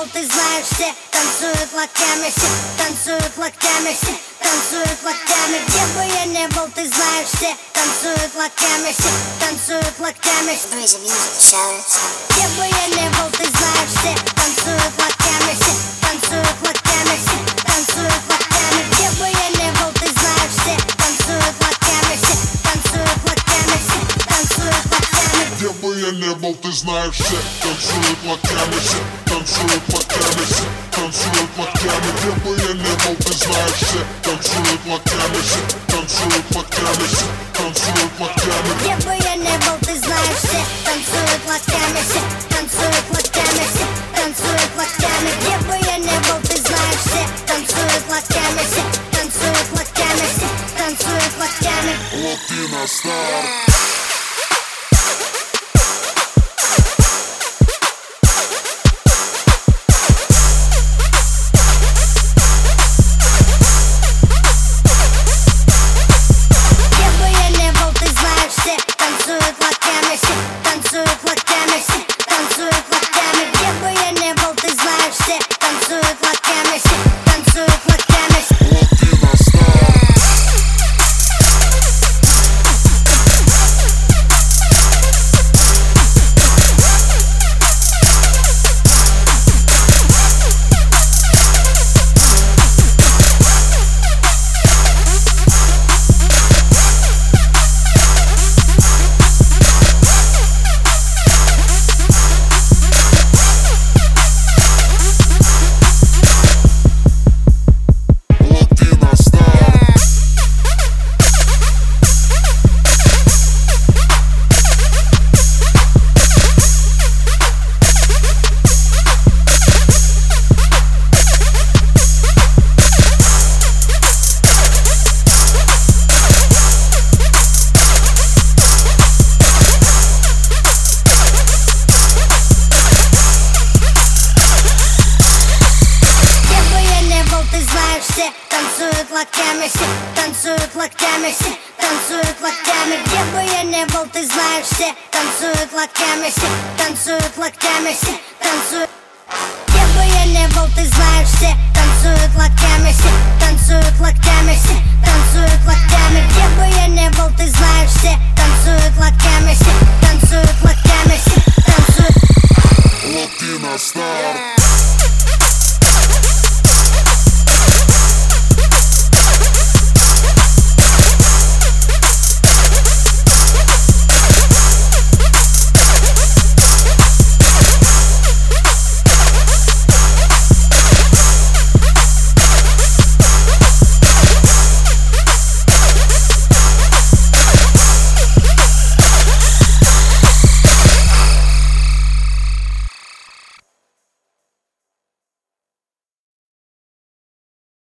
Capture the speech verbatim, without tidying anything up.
был, ты знаешь, все танцуют локтями, все танцуют локтями, все танцуют локтями. Где бы я не был, ты знаешь, все танцуют локтями, все танцуют локтями. Где бы я не был, ты знаешь, все танцуют локтями, все танцуют локтями, все танцуют локтями. Где бы я не был, ты знаешь, все танцуют локтями, все танцуют локтями, все танцуют локтями. Где бы я не был, ты знаешь, все танцуют локтями, все танцуют локтями, все танцуют локтями. Где бы я не был, ты знаешь, все танцуют локтями, все танцуют локтями, все танцуют локтями. Где бы я не был, ты знаешь, все танцуют локтями, все танцуют локтями, все танцуют локтями. Где бы я не был, ты знаешь, все танцуют локтями, все танцуют локтями, все танцуют локтями. Латино Стар. Все танцуют локтями, все танцуют локтями, все танцуют локтями. Где бы я не был, ты знаешь, все танцуют локтями, все танцуют локтями, все танцуют. Где бы я не был, ты знаешь, все танцуют локтями, все танцуют локтями, все танцуют локтями. Где бы я не был, ты знаешь, все танцуют локтями, все танцуют локтями, все танцуют. Латино Стар.